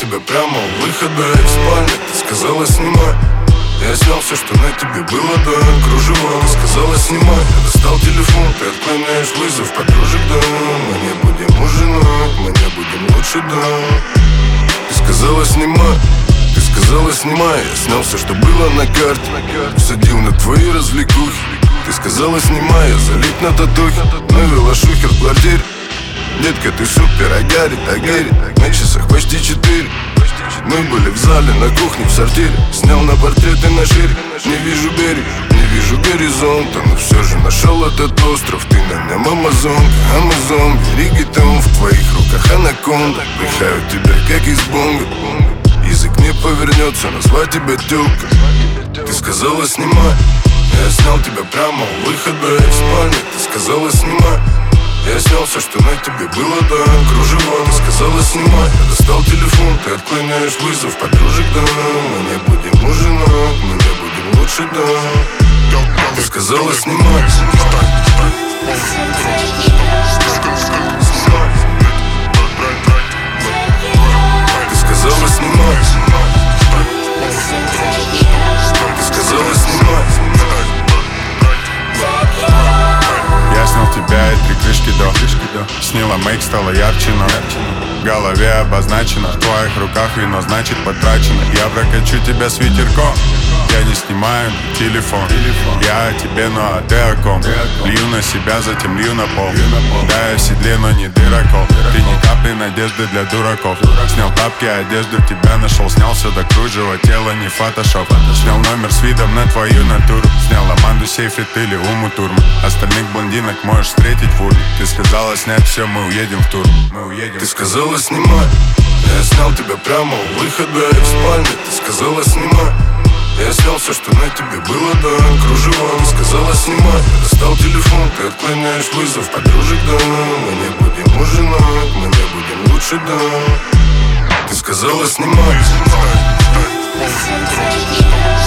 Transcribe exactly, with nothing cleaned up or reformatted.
тебя прямо у выхода из спальни. Ты сказала снимай. Я снял все, что на тебе было, да, кружево. Ты сказала снимай. Я достал телефон, ты отклоняешь вызов подружек, да. Мы не будем ужинать, мы не будем лучше, да. Ты сказала снимай. Ты сказала снимай. Я снял все, что было на карте, всадил на твои развлекухи. Ты сказала снимай. Я залип на татухи, навела шухер в квартире. Детка, ты супер, а горит, а горит. На часах почти четыре. Мы были в зале, на кухне, в сортире. Снял на портреты на шире. Не вижу берег, не вижу горизонта, но все же нашел этот остров. Ты на нем амазонка, амазон. Риггетон, в твоих руках анаконда. Дыхаю тебя, как из бонга. Язык не повернется назвать тебя тёлка. Ты сказала снимай. Я снял тебя прямо у выхода из спальни. Ты сказала снимай. Я снял все, что на тебе было, да, кружево. Ты сказала снимай. Я достал телефон, ты отклоняешь вызов подружек, да. Мы не будем ужинать, мы не будем лучше, да. Ты сказала снимай. Ты сказала снимай. Ты сказала снимай. Я снял тебя и три крышки до, снила мейк, стало ярче, но в голове обозначено. В твоих руках вино, значит потрачено. Я прокачу тебя с ветерком. Я не снимаю телефон. Я о тебе, ну а ты о ком? Лью на себя, затем лью на пол. Да, я в седле, но не дырокол. Ты ни капли надежды для дураков. Снял тапки, одежду тебя нашел. Снял все до кружева, тело не фотошоп. Снял номер с видом на твою натуру. Снял Аманду, Сейфрит или Уму Турман. Остальных блондинок можешь встретить в урне. Ты сказала снять все, мы уедем в тур. Мы уедем. Ты сказала снимай. Я снял тебя прямо у выхода из спальни. Ты сказала снимай. Я снял все, что на тебе было, да, кружево. Ты сказала снимай. Я достал телефон, ты отклоняешь вызов подружек, да. Мы не будем ужинать, мы не будем лучше, да. Ты сказала снимай.